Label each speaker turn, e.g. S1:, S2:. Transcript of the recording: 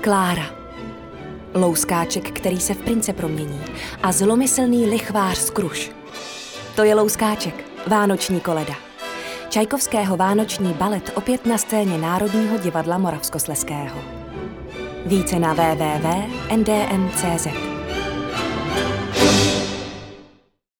S1: Klára. Louskáček, který se v prince promění, a zlomyslný lichvář Skruš. To je Louskáček, vánoční koleda. Čajkovského vánoční balet opět na scéně Národního divadla Moravskoslezského. Více na www.ndm.cz.